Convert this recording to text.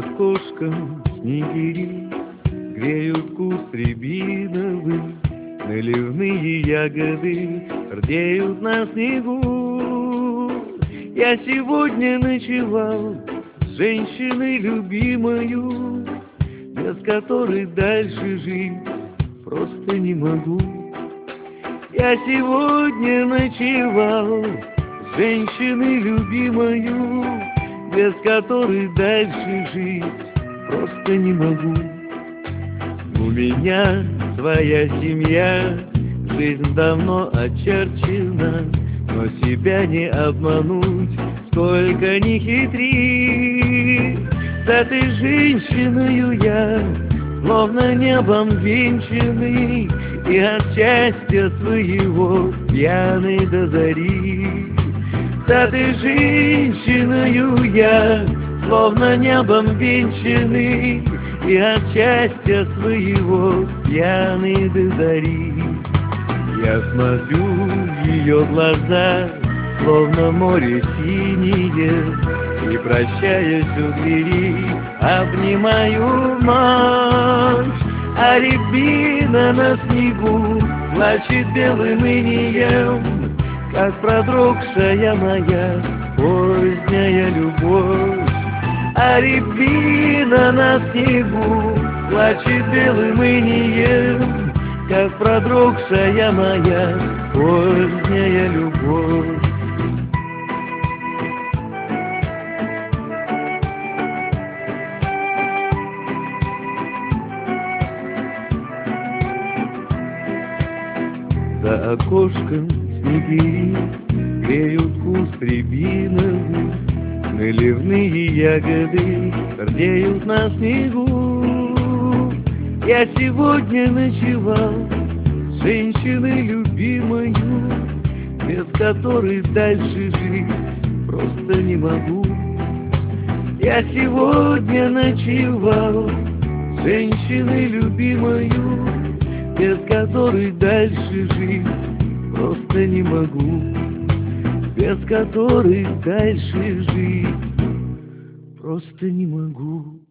окошком снегири греют куст рябиновый, наливные ягоды рдеют на снегу. Я сегодня ночевал с женщиной любимою, без которой дальше жить просто не могу. Я сегодня ночевал с женщиной любимою, без которой дальше жить просто не могу. У меня своя семья, жизнь давно очерчена, но себя не обмануть, сколько ни хитри. С этой женщиною я словно небом венчанный, и от счастья своего пьяный до зари. С этой женщиною я словно небом венчанный, и от счастья своего пьяный до зари. Я смотрю в ее глаза, словно море синее, и, прощаясь у двери, обнимаю вновь. А рябина на снегу плачет белым инеем, как продрогшая моя поздняя любовь. А рябина на снегу плачет белым инеем, как продрогшая моя поздняя любовь. За окошком снегири греют куст рябиновый, наливные ягоды рдеют на снегу. Я сегодня ночевал с женщиной любимою, без которой дальше жить просто не могу. Я сегодня ночевал с женщиной любимою, без которой дальше жить просто не могу. Без которой дальше жить просто не могу.